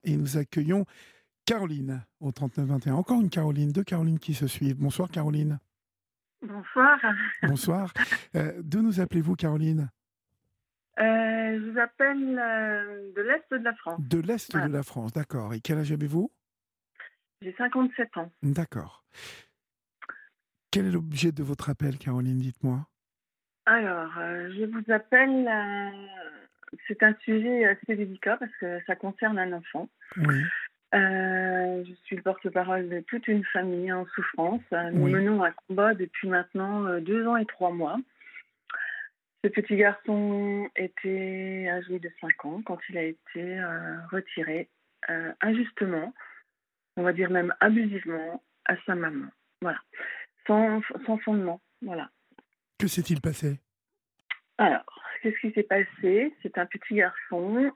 et nous accueillons Caroline au 39 21. Encore une Caroline, deux Carolines qui se suivent. Bonsoir Caroline. Bonsoir. Bonsoir. D'où nous appelez-vous Caroline? Je vous appelle de l'Est de la France. De l'Est de Voilà. la France, d'accord. Et quel âge avez-vous? J'ai 57 ans. D'accord. Quel est l'objet de votre appel Caroline, dites-moi? Alors, je vous appelle, c'est un sujet assez délicat parce que ça concerne un enfant. Oui, Je suis le porte-parole de toute une famille en souffrance. Nous oui. menons un combat depuis maintenant 2 ans et 3 mois. Ce petit garçon était âgé de 5 ans quand il a été retiré injustement, on va dire même abusivement, à sa maman. Voilà. Sans fondement. Voilà. Que s'est-il passé? Alors, qu'est-ce qui s'est passé? C'est un petit garçon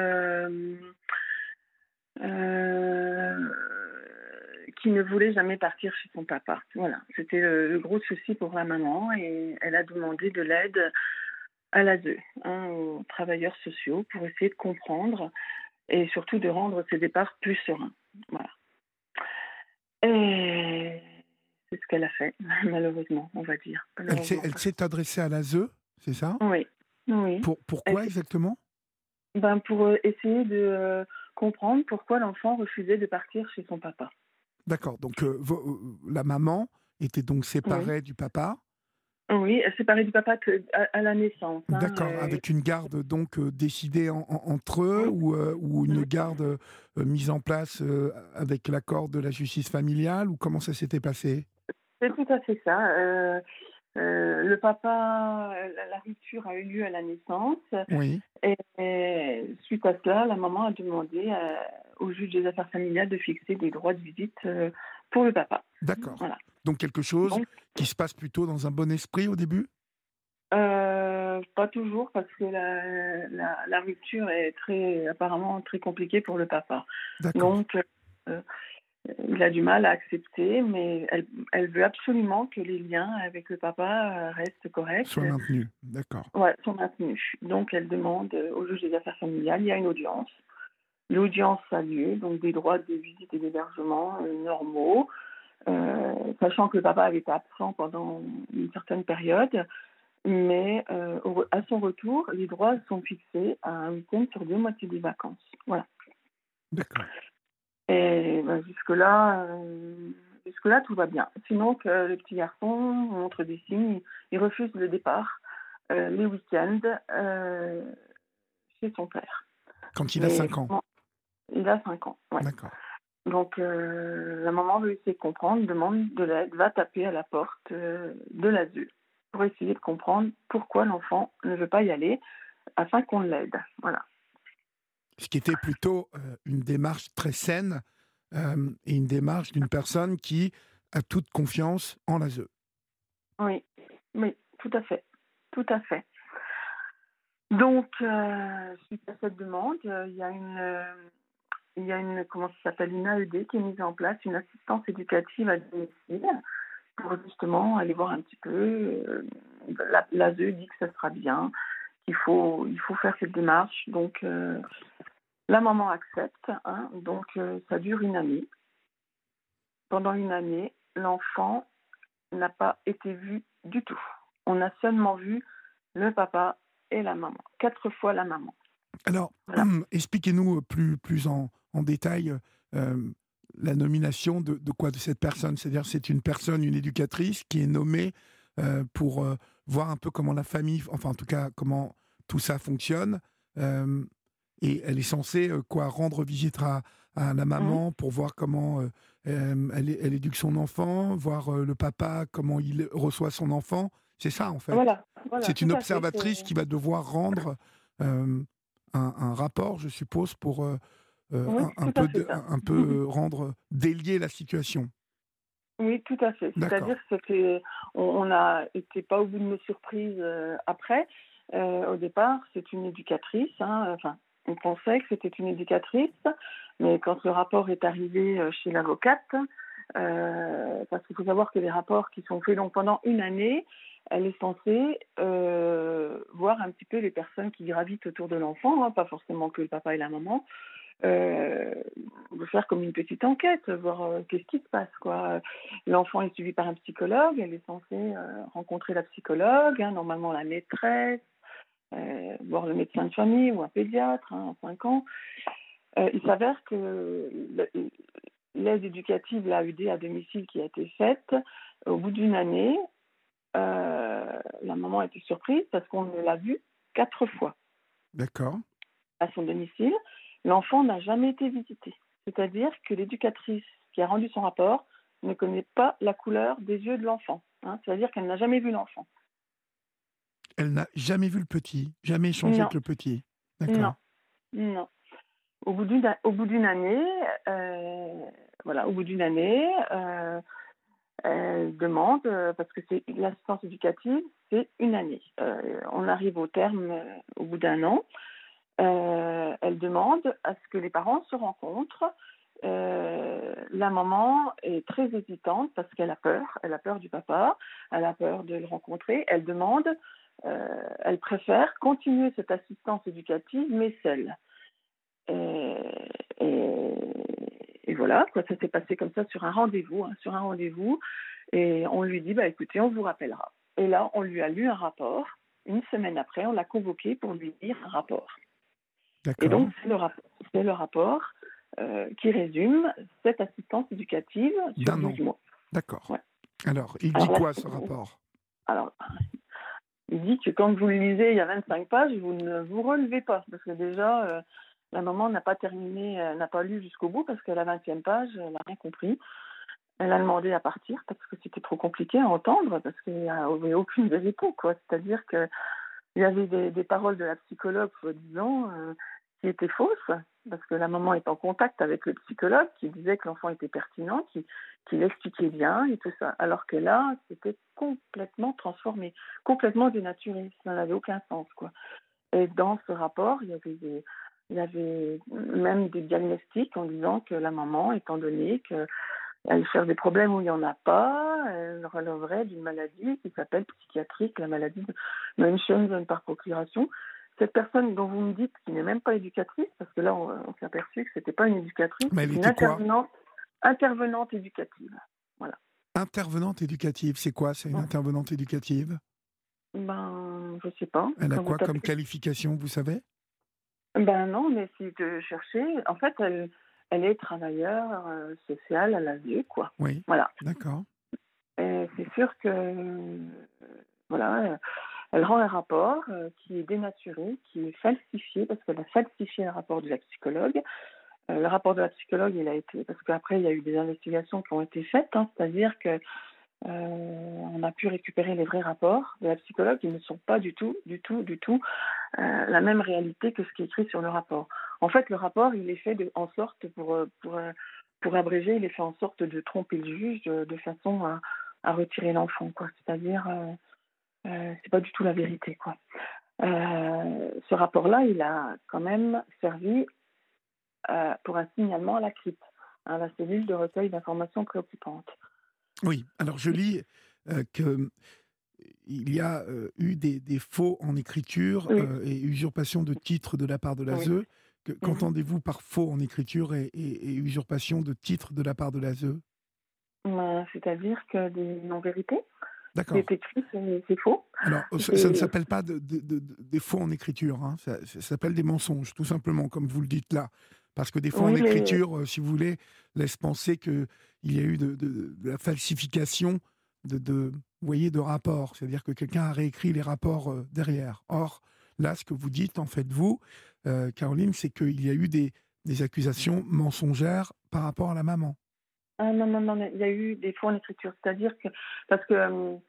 euh, qui ne voulait jamais partir chez son papa. Voilà. C'était le gros souci pour la maman et elle a demandé de l'aide à l'ASE, aux travailleurs sociaux, pour essayer de comprendre et surtout de rendre ses départs plus sereins. Voilà. Et c'est ce qu'elle a fait, malheureusement, on va dire. Elle s'est, Malheureusement. elle s'est adressée à l'ASE, c'est ça? Oui, oui. Elle Pourquoi s'est- exactement? pour essayer de comprendre pourquoi l'enfant refusait de partir chez son papa. D'accord. Donc la maman était donc Oui, séparée du papa. oui, elle s'est séparée du papa à la naissance. Hein, D'accord, avec une garde donc décidée entre eux ou une oui, garde mise en place avec l'accord de la justice familiale ou comment ça s'était passé? c'est tout à fait ça. Le papa, la rupture a eu lieu à la naissance Oui, et suite à cela, la maman a demandé au juge des affaires familiales de fixer des droits de visite pour le papa. d'accord. Voilà. Donc quelque chose Donc, qui se passe plutôt dans un bon esprit au début? pas toujours parce que la rupture est apparemment très compliquée pour le papa. D'accord, Donc, euh, il a du mal à accepter, mais elle veut absolument que les liens avec le papa restent corrects, soit maintenu, d'accord. ouais, sont maintenus. Donc, elle demande au juge des affaires familiales, il y a une audience. L'audience a lieu, donc des droits de visite et d'hébergement normaux, sachant que le papa avait été absent pendant une certaine période. Mais à son retour, les droits sont fixés à un week-end sur 2 moitiés des vacances. Voilà. D'accord. Et ben, jusque-là, tout va bien. Sinon, que le petit garçon montre des signes, il refuse le départ les week-ends chez son père. Quand il a Mais 5 ans, bon, il a 5 ans, ouais. d'accord. Donc, la maman veut essayer de comprendre, demande de l'aide, va taper à la porte de l'ASE pour essayer de comprendre pourquoi l'enfant ne veut pas y aller, afin qu'on l'aide. Voilà. Ce qui était plutôt une démarche très saine et une démarche d'une personne qui a toute confiance en l'ASE. Oui, oui, tout à fait. Tout à fait. Donc, suite à cette demande, il y a une, comment ça s'appelle, une AED qui est mise en place, une assistance éducative à domicile, pour justement aller voir un petit peu. L'ASE dit que ça sera bien, il faut faire cette démarche. Donc, la maman accepte, hein, donc ça dure une année. Pendant une année, l'enfant n'a pas été vu du tout. On a seulement vu le papa et la maman. 4 fois la maman. Alors, Voilà. expliquez-nous plus en détail euh, la nomination de quoi de cette personne. C'est-à-dire, c'est une personne, une éducatrice qui est nommée pour voir un peu comment la famille, enfin en tout cas comment tout ça fonctionne. Euh, et elle est censée rendre visite à la Mhm. maman pour voir comment elle éduque son enfant, voir le papa comment il reçoit son enfant. C'est ça en fait. Voilà, voilà, C'est tout une à fait. observatrice qui va devoir rendre euh, un rapport, je suppose, pour Oui, tout à fait ça. un peu rendre délier la situation. Oui, tout à fait. D'accord. C'est-à-dire que on n'a été pas au bout de nos surprises après. Au départ, c'est une éducatrice. Hein, enfin, on pensait que c'était une éducatrice, mais quand le rapport est arrivé chez l'avocate, parce qu'il faut savoir que les rapports qui sont faits donc pendant une année, elle est censée voir un petit peu les personnes qui gravitent autour de l'enfant, hein, pas forcément que le papa et la maman, euh, de faire comme une petite enquête, voir qu'est-ce qui se passe, quoi. L'enfant est suivi par un psychologue, elle est censée rencontrer la psychologue, hein, normalement la maîtresse, voir le médecin de famille ou un pédiatre, hein, à 5 ans. Il s'avère que l'aide éducative, l'AED à domicile qui a été faite, au bout d'une année, la maman a été surprise parce qu'on l'a vue 4 fois D'accord. à son domicile. L'enfant n'a jamais été visité. C'est-à-dire que l'éducatrice qui a rendu son rapport ne connaît pas la couleur des yeux de l'enfant. Hein. C'est-à-dire qu'elle n'a jamais vu l'enfant. Elle n'a jamais vu le petit, jamais échangé Non, avec le petit. non, D'accord. non. Au bout d'une année, voilà, au bout d'une année, elle demande, parce que c'est l'assistance éducative, c'est une année. On arrive au terme au bout d'un an. Elle demande à ce que les parents se rencontrent. La maman est très hésitante parce qu'elle a peur du papa, elle a peur de le rencontrer. Elle demande, elle préfère continuer cette assistance éducative, mais seule. Et, et, et voilà, quoi, ça s'est passé comme ça sur un rendez-vous, hein, et on lui dit, bah écoutez, on vous rappellera. Et là, on lui a lu un rapport. Une semaine après, on l'a convoqué pour lui lire un rapport. Et D'accord. donc, c'est le rapport qui résume cette assistance éducative sur D'un 12 an. mois. D'accord. Ouais. Alors, il dit Alors, là, quoi ce rapport? alors, il dit que quand vous le lisez, il y a 25 pages, vous ne vous relevez pas. Parce que déjà, la maman n'a pas terminé, n'a pas lu jusqu'au bout, parce qu'à la 20e page, elle n'a rien compris. Elle a demandé à partir, parce que c'était trop compliqué à entendre, parce qu'il n'y avait aucune vérité, quoi. C'est-à-dire que il y avait des paroles de la psychologue, soi-disant, qui étaient fausses, parce que la maman est en contact avec le psychologue, qui disait que l'enfant était pertinent, qui l'expliquait bien et tout ça. Alors que là, c'était complètement transformé, complètement dénaturé. Ça n'avait aucun sens, quoi. Et dans ce rapport, il y avait même des diagnostics en disant que la maman, étant donné que elle cherche des problèmes où il n'y en a pas. Elle relèverait d'une maladie qui s'appelle psychiatrique, la maladie de Munchausen par procuration. Cette personne dont vous me dites qui n'est même pas éducatrice, parce que là on s'est aperçu que c'était pas une éducatrice, Mais elle c'est une était quoi? intervenante éducative. Voilà. Intervenante éducative, c'est quoi? C'est une intervenante éducative? Ben, je sais pas. Elle a Quand vous quoi comme tapez. qualification, vous savez? Ben non, mais si de chercher, en fait, elle est travailleure sociale à la vie, quoi. Oui. Voilà. D'accord. Et c'est sûr que voilà, elle rend un rapport qui est dénaturé, qui est falsifié, parce qu'elle a falsifié le rapport de la psychologue. Le rapport de la psychologue, il a été, parce qu'après, il y a eu des investigations qui ont été faites, hein, c'est-à-dire que on a pu récupérer les vrais rapports de la psychologue qui ne sont pas du tout, du tout, du tout la même réalité que ce qui est écrit sur le rapport. En fait, le rapport, il est fait en sorte, pour abréger, il est fait en sorte de tromper le juge de façon à retirer l'enfant, quoi. C'est-à-dire, c'est pas du tout la vérité, quoi. Ce rapport-là, il a quand même servi pour un signalement à la CRIP, hein, la cellule de recueil d'informations préoccupantes. Oui. Alors, je lis que il y a eu des faux en écriture Oui, et usurpation de titres de la part de oui. l'ASE. Mhm. Qu'entendez-vous par faux en écriture et usurpation de titres de la part de l'ASE? C'est-à-dire que des non-vérités, des D'accord. écrits, c'est faux. Alors, ça ne C'est, s'appelle pas des faux en écriture, hein. Ça s'appelle des mensonges, tout simplement, comme vous le dites là. Parce que des faux en oui, mais écriture, si vous voulez, laissent penser qu'il y a eu de la falsification vous voyez, de rapports. C'est-à-dire que quelqu'un a réécrit les rapports derrière. Or, là, ce que vous dites, en fait, vous, Caroline, c'est qu'il y a eu des accusations mensongères par rapport à la maman. ah, non, non, non, mais il y a eu des faux en écriture. C'est-à-dire que, parce que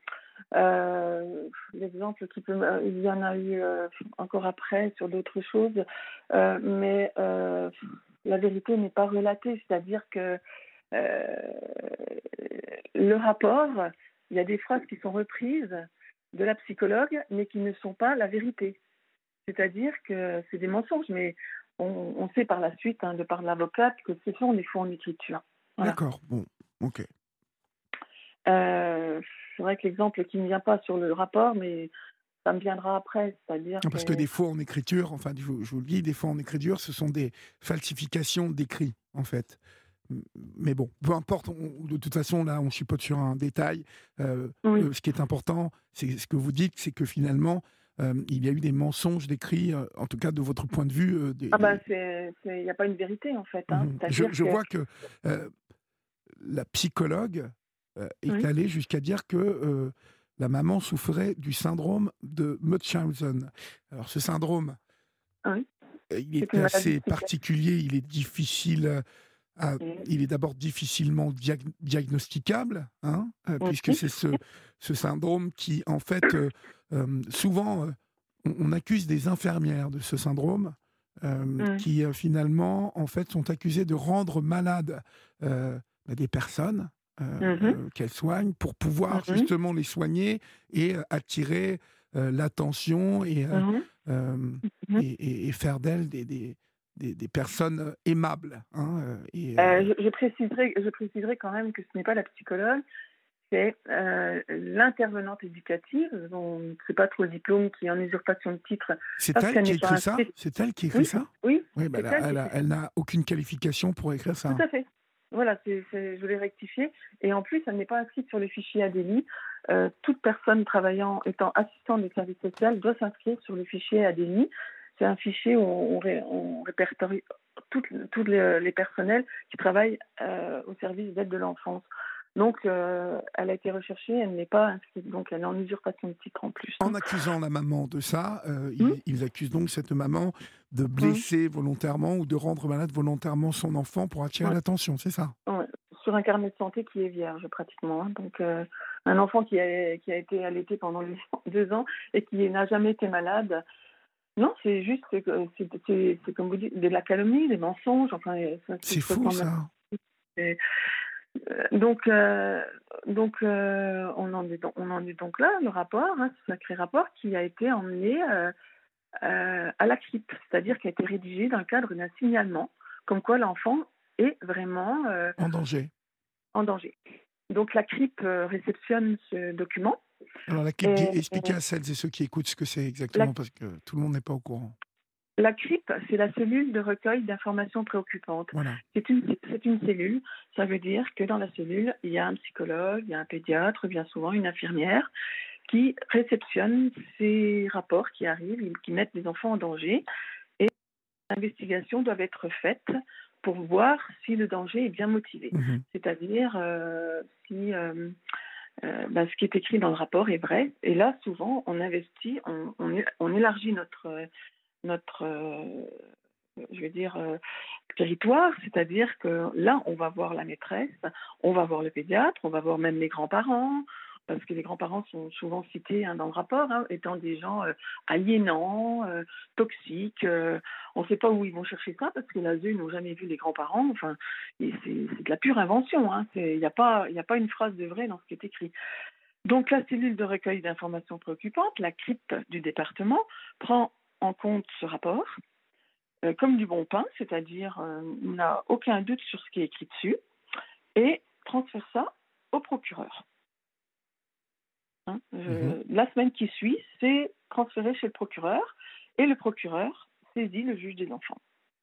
l'exemple il y en a eu encore après sur d'autres choses, mais la vérité n'est pas relatée. C'est-à-dire que euh, le rapport, il y a des phrases qui sont reprises de la psychologue, mais qui ne sont pas la vérité. C'est-à-dire que c'est des mensonges, mais on sait par la suite, hein, de par l'avocate, que ce sont des faux en écriture. Voilà. D'accord, bon, ok. C'est vrai que l'exemple qui ne vient pas sur le rapport, mais ça me viendra après, c'est-à-dire Parce que que... des fois en écriture, enfin je vous le dis, des fois en écriture, ce sont des falsifications d'écrits, en fait. Mais bon, peu importe, de toute façon, là, on chipote sur un détail. Oui. Ce qui est important, c'est ce que vous dites, c'est que finalement, il y a eu des mensonges d'écrits, en tout cas de votre point de vue. Ah bah, il n'y a pas une vérité, en fait, hein. Mhm. C'est-à-dire Je que... vois que euh, la psychologue est Oui, allée jusqu'à dire que la maman souffrait du syndrome de Munchausen. Alors ce syndrome, oui, il c'est est une maladie assez psychiatrique. particulier, il est difficile il est d'abord difficilement diagnosticable, hein, puisque Oui. c'est ce syndrome qui, en fait, souvent, on accuse des infirmières de ce syndrome, Mmh. qui finalement, en fait, sont accusées de rendre malades des personnes Mmh mh. qu'elles soignent pour pouvoir Mmh. justement les soigner et attirer l'attention Mmh. euh, Mmh. et faire d'elles des personnes aimables. Hein, Je préciserai quand même que ce n'est pas la psychologue, c'est, l'intervenante éducative, dont je ne sais pas trop le diplôme, qui est en usurpation de titre c'est parce elle qu'elle qui n'est pas écrit ça? inscrite. C'est elle qui écrit Oui, ça? oui, Oui, bah, c'est elle qui écrit ça. elle n'a aucune qualification pour écrire Tout ça. à fait. Voilà, je voulais rectifier, et en plus, elle n'est pas inscrite sur le fichier ADELI. Toute personne travaillant, étant assistant des services sociaux, doit s'inscrire sur le fichier ADELI. C'est un fichier où on répertorie toutes les personnels qui travaillent au service d'aide de l'enfance. Donc, elle a été recherchée, elle n'est pas inscrite, donc elle est en usurpation de titre en plus, En hein. accusant la maman de ça, Mmh, ils accusent donc cette maman de mmh, blesser volontairement ou de rendre malade volontairement son enfant pour attirer ouais. l'attention, c'est ça? Ouais, sur un carnet de santé qui est vierge pratiquement, hein. Donc, un enfant qui a été allaité pendant 2 ans et qui n'a jamais été malade. Non, c'est juste que c'est comme vous dites, de la calomnie, des mensonges, enfin, ça C'est se fou ressemble. ça. Et donc on en est donc là, le rapport, hein, ce sacré rapport qui a été emmené, à la CRIP, c'est-à-dire qui a été rédigé dans le cadre d'un signalement, comme quoi l'enfant est vraiment, En danger. en danger. Donc la CRIP réceptionne ce document Alors la clip dit et expliquez à celles et ceux qui écoutent ce que c'est la exactement parce que tout le monde n'est pas au courant. la CRIP, c'est la cellule de recueil d'informations préoccupantes. Voilà. C'est une cellule, ça veut dire que dans la cellule, il y a un psychologue, il y a un pédiatre, bien souvent une infirmière, qui réceptionne ces rapports qui arrivent, qui mettent des enfants en danger, et les investigations doivent être faites pour voir si le danger est bien motivé. Mhm. C'est-à-dire si ce qui est écrit dans le rapport est vrai. Et là, souvent, on investit, on élargit notre je vais dire, territoire, c'est-à-dire que là, on va voir la maîtresse, on va voir le pédiatre, on va voir même les grands-parents, parce que les grands-parents sont souvent cités, hein, dans le rapport, hein, étant des gens aliénants, toxiques. On ne sait pas où ils vont chercher ça, parce que l'ASE n'ont jamais vu les grands-parents. Enfin, et c'est de la pure invention, hein. Il n'y a pas une phrase de vrai dans ce qui est écrit. Donc, la cellule de recueil d'informations préoccupantes, la CRIP du département, prend en compte ce rapport comme du bon pain, c'est-à-dire on n'a aucun doute sur ce qui est écrit dessus, et transfère ça au procureur, hein. Mhm. La semaine qui suit, c'est transféré chez le procureur, et le procureur saisit le juge des enfants.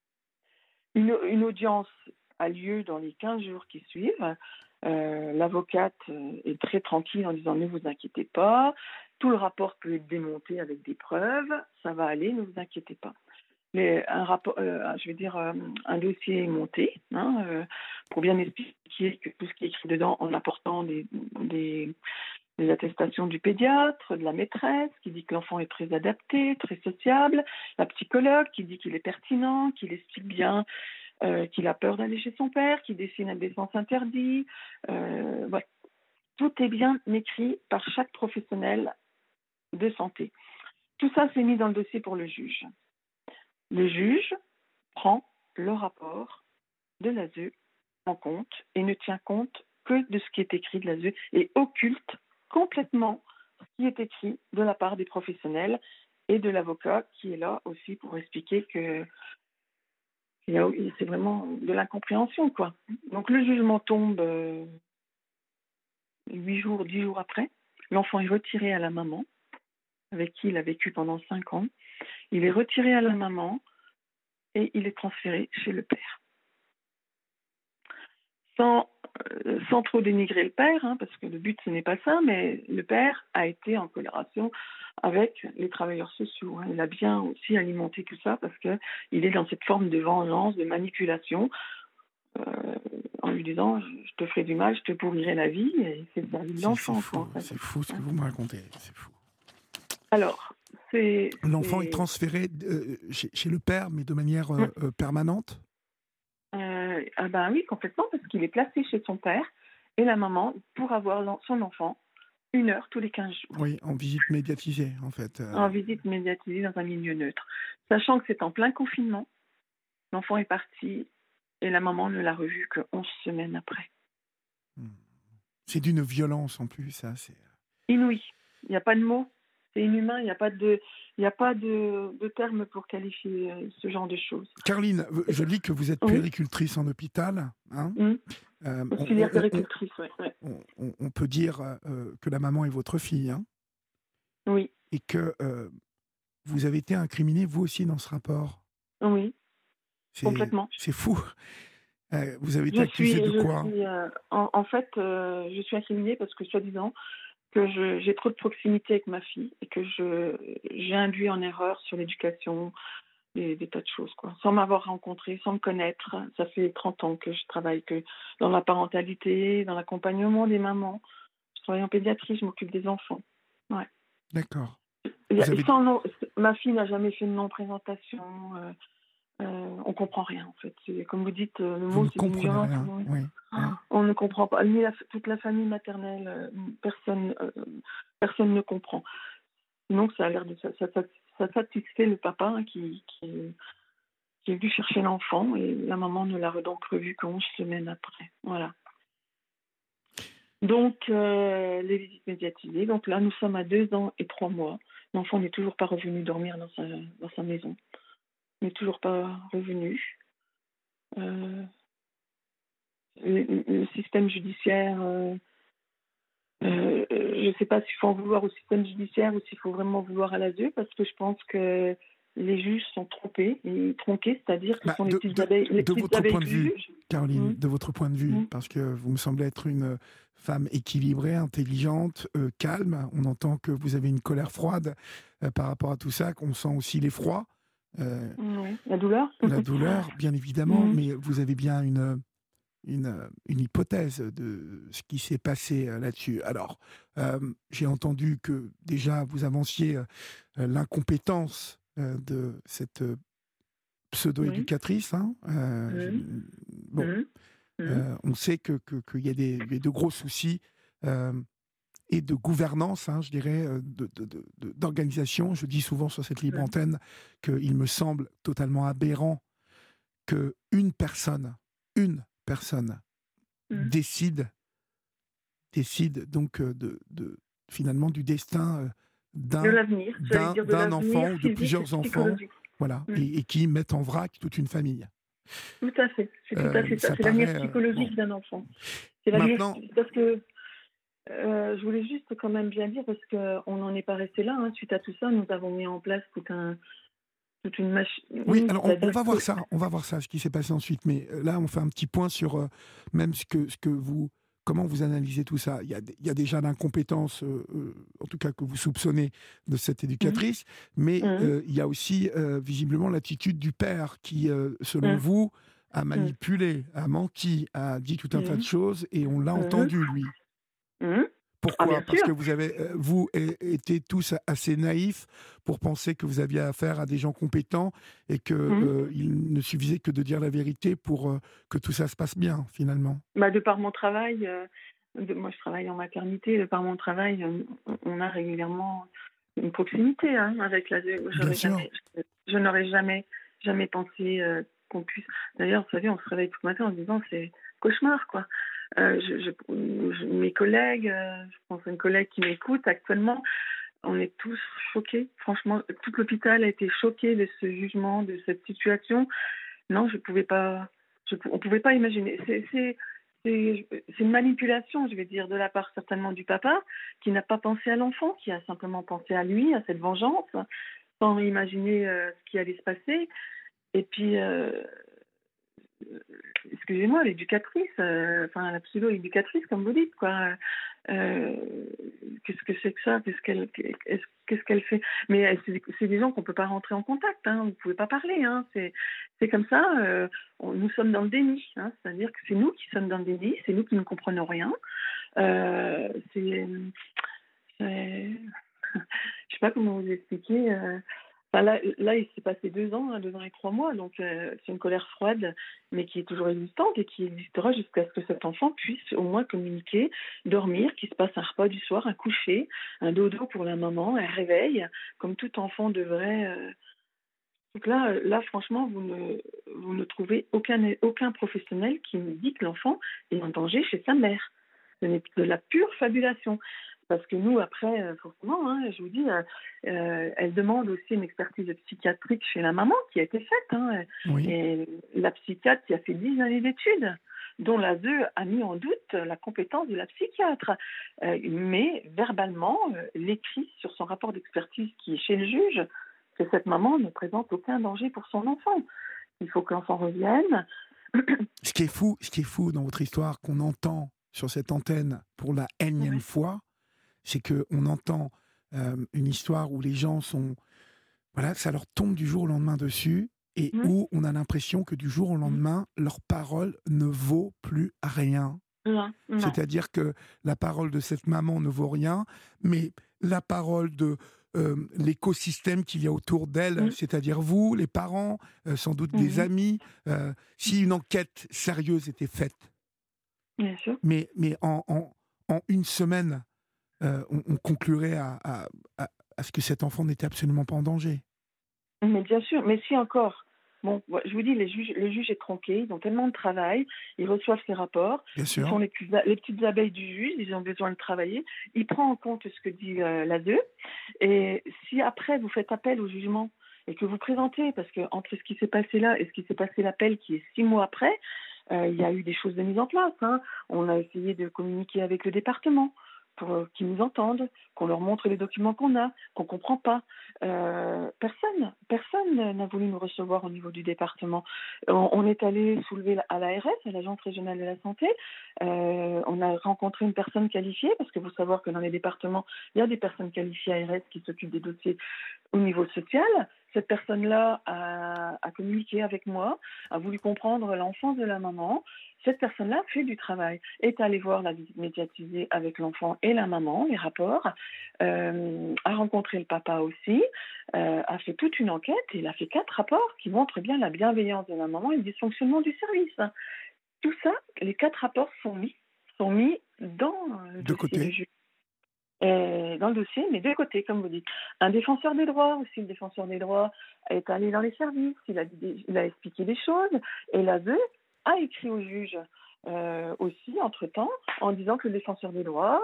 Une audience a lieu dans les 15 jours qui suivent. L'avocate est très tranquille en disant ne vous inquiétez pas, tout le rapport peut être démonté avec des preuves, ça va aller, ne vous inquiétez pas. Mais un dossier est monté, hein, pour bien expliquer que tout ce qui est écrit dedans en apportant des attestations du pédiatre, de la maîtresse, qui dit que l'enfant est très adapté, très sociable, la psychologue qui dit qu'il est pertinent, qu'il explique bien, qu'il a peur d'aller chez son père, qu'il dessine des sens interdits. Voilà. Tout est bien écrit par chaque professionnel de santé. Tout ça, c'est mis dans le dossier pour le juge. Le juge prend le rapport de l'ASE en compte et ne tient compte que de ce qui est écrit de l'ASE et occulte complètement ce qui est écrit de la part des professionnels et de l'avocat qui est là aussi pour expliquer que c'est vraiment de l'incompréhension, quoi. Donc le jugement tombe 8 jours, 10 jours après. L'enfant est retiré à la maman. avec qui il a vécu pendant 5 ans. Il est retiré à la maman et il est transféré chez le père. Sans trop dénigrer le père, hein, parce que le but ce n'est pas ça, mais le père a été en collaboration avec les travailleurs sociaux. Hein. Il a bien aussi alimenté tout ça parce qu'il est dans cette forme de vengeance, de manipulation, en lui disant je te ferai du mal, je te pourrirai la vie, et c'est la vie de l'enfant. C'est fou ce que vous me racontez, c'est fou. Alors, l'enfant est transféré chez le père, mais de manière permanente? Ah ben oui, complètement, parce qu'il est placé chez son père et la maman pour avoir son enfant 1 heure tous les 15 jours. Oui, en visite médiatisée, en fait. En visite médiatisée dans un milieu neutre. Sachant que c'est en plein confinement, l'enfant est parti et la maman ne l'a revu que 11 semaines après. C'est d'une violence en plus, ça. C'est inouï. Il n'y a pas de mots. C'est inhumain. Il n'y a pas de terme pour qualifier ce genre de choses. Caroline, je lis que vous êtes puéricultrice en hôpital. Hein. Auxiliaire puéricultrice, oui. On peut dire que la maman est votre fille. Hein. Oui. Et que vous avez été incriminée, vous aussi, dans ce rapport. Oui, complètement. C'est fou. Vous avez été accusée de quoi? En fait, je suis incriminée parce que, soi-disant, que j'ai trop de proximité avec ma fille et que j'ai induit en erreur sur l'éducation, des tas de choses, quoi. Sans m'avoir rencontrée, sans me connaître. Ça fait 30 ans que je travaille dans la parentalité, dans l'accompagnement des mamans. Je travaille en pédiatrie, je m'occupe des enfants. Ouais. D'accord. Ma fille n'a jamais fait de non-présentation. On comprend rien, en fait. Comme vous dites, le mot, c'est une violence. Oui. On ne comprend pas. Ni toute la famille maternelle, personne ne comprend. Donc, ça a l'air de ça satisfait le papa, hein, qui est venu chercher l'enfant, et la maman ne l'a donc revu que 11 semaines après. Voilà. Donc, les visites médiatisées. Donc là, nous sommes à 2 ans et 3 mois. L'enfant n'est toujours pas revenu dormir dans sa maison. Il n'est toujours pas revenu. Le système judiciaire, je ne sais pas s'il faut en vouloir au système judiciaire ou s'il faut vraiment vouloir à l'ASE, parce que je pense que les juges sont trompés et tronqués, c'est-à-dire que ce sont les petites abeilles. De votre point de vue, Caroline, de votre point de vue, Mmh. parce que vous me semblez être une femme équilibrée, intelligente, calme. On entend que vous avez une colère froide par rapport à tout ça, qu'on sent aussi l'effroi. La douleur. La douleur, bien évidemment, mais vous avez bien une hypothèse de ce qui s'est passé là-dessus. Alors, j'ai entendu que déjà vous avanciez l'incompétence de cette pseudo-éducatrice. Hein. On sait qu'il y a de gros soucis et de gouvernance, hein, je dirais, d'organisation. Je dis souvent sur cette libre antenne qu'il me semble totalement aberrant qu'une personne décide donc finalement du destin d'un enfant ou de plusieurs enfants, voilà, et qui mettent en vrac toute une famille. Tout à fait, c'est tout à fait ça. C'est l'avenir psychologique d'un enfant. C'est l'avenir, parce que je voulais juste quand même bien dire, parce qu'on n'en est pas resté là, hein. Suite à tout ça, nous avons mis en place toute une machine. Oui, alors on va voir ça, ce qui s'est passé ensuite. Mais là, on fait un petit point sur même comment vous analysez tout ça. Il y a déjà l'incompétence, en tout cas que vous soupçonnez de cette éducatrice, mais il y a aussi visiblement l'attitude du père qui, selon vous, a manipulé, a menti, a dit tout un tas de choses, et on l'a entendu, lui. Pourquoi ? Parce que vous avez, été tous assez naïfs pour penser que vous aviez affaire à des gens compétents et qu'il ne suffisait que de dire la vérité pour que tout ça se passe bien, finalement. De par mon travail, moi je travaille en maternité, de par mon travail, on a régulièrement une proximité, hein, avec la... Je n'aurais jamais pensé qu'on puisse... D'ailleurs, vous savez, on se réveille tout le matin en se disant c'est cauchemar, quoi. Mes collègues, je pense à une collègue qui m'écoute actuellement, on est tous choqués. Franchement, tout l'hôpital a été choqué de ce jugement, de cette situation. Non, on ne pouvait pas imaginer. c'est une manipulation, je vais dire, de la part certainement du papa, qui n'a pas pensé à l'enfant, qui a simplement pensé à lui, à cette vengeance, sans imaginer ce qui allait se passer. Et puis, excusez-moi, l'éducatrice, enfin la pseudo-éducatrice, comme vous dites, quoi. Euh, Qu'est-ce que c'est que ça? Qu'est-ce qu'elle fait? Mais c'est des gens qu'on peut pas rentrer en contact, hein. Vous pouvez pas parler, hein. C'est comme ça. Nous sommes dans le déni, hein. C'est-à-dire que c'est nous qui sommes dans le déni, c'est nous qui ne comprenons rien. Euh, c'est, c'est- je sais pas comment vous expliquer. Enfin, là, il s'est passé 2 ans, hein, 2 ans et 3 mois, donc c'est une colère froide, mais qui est toujours existante et qui existera jusqu'à ce que cet enfant puisse au moins communiquer, dormir, qu'il se passe un repas du soir, un coucher, un dodo pour la maman, un réveil, comme tout enfant devrait. Donc là, franchement, vous ne trouvez aucun professionnel qui me dit que l'enfant est en danger chez sa mère. Ce n'est de la pure fabulation. Parce que nous, après, forcément, hein, je vous dis, elle demande aussi une expertise psychiatrique chez la maman qui a été faite. Hein, Oui. et la psychiatre qui a fait 10 années d'études, dont l'ASE a mis en doute la compétence de la psychiatre. Mais verbalement, l'écrit sur son rapport d'expertise qui est chez le juge, que cette maman ne présente aucun danger pour son enfant. Il faut que l'enfant revienne. Ce qui est fou dans votre histoire, qu'on entend sur cette antenne pour la énième Oui. fois, c'est qu'on entend une histoire où les gens sont... Voilà, ça leur tombe du jour au lendemain dessus, et Mmh. où on a l'impression que du jour au Mmh. lendemain, leur parole ne vaut plus rien. Non, non. C'est-à-dire que la parole de cette maman ne vaut rien, mais la parole de l'écosystème qu'il y a autour d'elle, Mmh. c'est-à-dire vous, les parents, sans doute des Mmh. amis, si une enquête sérieuse était faite, Bien sûr. mais en une semaine, on conclurait à ce que cet enfant n'était absolument pas en danger. Mais bien sûr, mais si encore, bon, je vous dis, le juge est tronqué, ils ont tellement de travail, ils reçoivent ces rapports, Bien ils sûr. sont les petites abeilles du juge, ils ont besoin de travailler, il prend en compte ce que dit l'ASE, et si après vous faites appel au jugement et que vous présentez, parce que entre ce qui s'est passé là et ce qui s'est passé l'appel qui est 6 mois après, il y a eu des choses de mise en place, hein. On a essayé de communiquer avec le département pour qu'ils nous entendent, qu'on leur montre les documents qu'on a, qu'on comprend pas. Personne n'a voulu nous recevoir au niveau du département. On est allé soulever à l'ARS, à l'Agence régionale de la santé. On a rencontré une personne qualifiée, parce que vous savez que dans les départements, il y a des personnes qualifiées ARS qui s'occupent des dossiers au niveau social. Cette personne-là a communiqué avec moi, a voulu comprendre l'enfance de la maman. Cette personne-là fait du travail, est allée voir la visite médiatisée avec l'enfant et la maman, les rapports, a rencontré le papa aussi, a fait toute une enquête et il a fait 4 rapports qui montrent bien la bienveillance de la maman et le dysfonctionnement du service. Tout ça, les 4 rapports sont mis dans le De dossier du côté. juge. Dans le dossier, mais de côté, comme vous dites. Un défenseur des droits aussi, le défenseur des droits est allé dans les services, il a expliqué des choses, et l'ASE a écrit au juge aussi, entre-temps, en disant que le défenseur des droits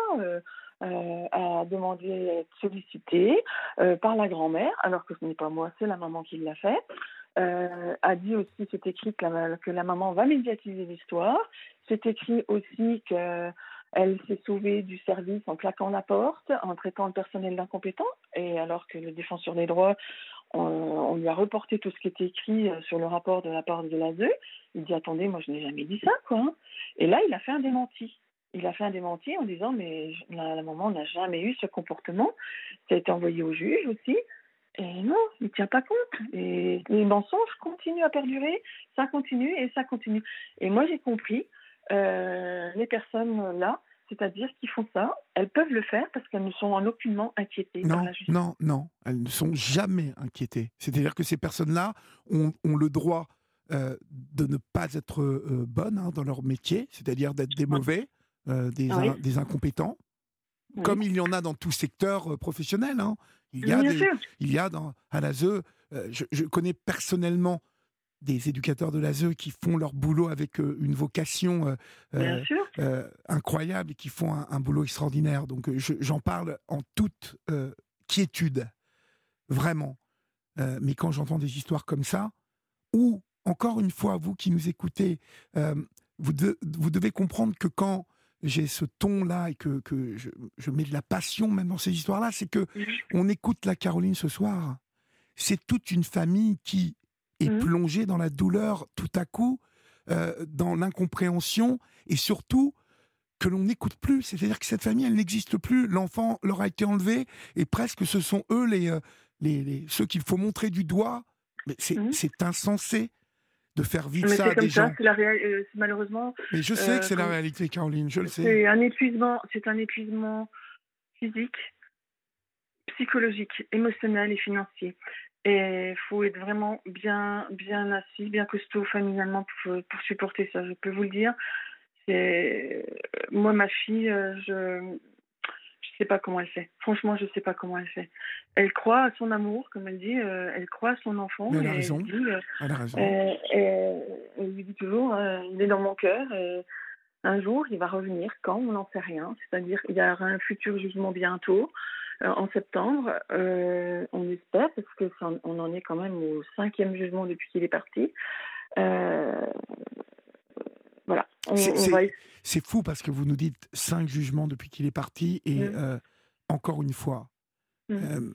a demandé à être sollicité par la grand-mère, alors que ce n'est pas moi, c'est la maman qui l'a fait. A dit aussi, c'est écrit que la maman va médiatiser l'histoire. C'est écrit aussi que elle s'est sauvée du service en claquant la porte, en traitant le personnel d'incompétent, et alors que le défenseur des droits, on lui a reporté tout ce qui était écrit sur le rapport de la part de l'ASE. Il dit attendez, moi je n'ai jamais dit ça, quoi, hein. Et là, il a fait un démenti. Il a fait un démenti en disant mais la maman n'a jamais eu ce comportement. Ça a été envoyé au juge aussi. Et non, il ne tient pas compte. Et les mensonges continuent à perdurer, ça continue et ça continue. Et moi, j'ai compris, les personnes là, c'est-à-dire qui font ça, elles peuvent le faire parce qu'elles ne sont en aucunement inquiétées par Non, la justice. non, non, elles ne sont jamais inquiétées. C'est-à-dire que ces personnes-là ont le droit de ne pas être bonnes, hein, dans leur métier, c'est-à-dire d'être des mauvais, Oui, des incompétents, oui, comme il y en a dans tout secteur professionnel, hein. bien sûr, Il y a à l'ASE, je connais personnellement des éducateurs de l'ASE qui font leur boulot avec une vocation bien sûr. incroyable et qui font un boulot extraordinaire. Donc j'en parle en toute quiétude, vraiment. Mais quand j'entends des histoires comme ça, ou encore une fois, vous qui nous écoutez, euh, vous devez comprendre que quand j'ai ce ton-là et que je mets de la passion même dans ces histoires-là, c'est que on écoute la Caroline ce soir. C'est toute une famille qui est Mhm. plongée dans la douleur tout à coup, dans l'incompréhension et surtout que l'on n'écoute plus. C'est-à-dire que cette famille, elle n'existe plus. L'enfant leur a été enlevé et presque ce sont eux ceux qu'il faut montrer du doigt. Mais Mhm. c'est insensé de faire vivre Mais ça c'est à des comme ça, gens. c'est malheureusement, Mais je sais que c'est la comme réalité, Caroline, je le sais. c'est un épuisement physique, psychologique, émotionnel et financier. Et il faut être vraiment bien, bien assis, bien costaud familialement pour supporter ça. Je peux vous le dire. Moi, ma fille, je sais pas comment elle fait. Franchement, je sais pas comment elle fait. Elle croit à son amour, comme elle dit. Elle croit à son enfant Mais elle et a elle raison, dit, elle a raison. elle lui dit toujours, il est dans mon cœur. Et un jour, il va revenir. Quand? On n'en sait rien. C'est-à-dire, il y aura un futur jugement bientôt, en septembre. On espère, parce on en est quand même au 5e jugement depuis qu'il est parti. Euh, voilà. C'est On va c'est- essayer. c'est fou parce que vous nous dites 5 jugements depuis qu'il est parti et Mm, encore une fois, mm, euh,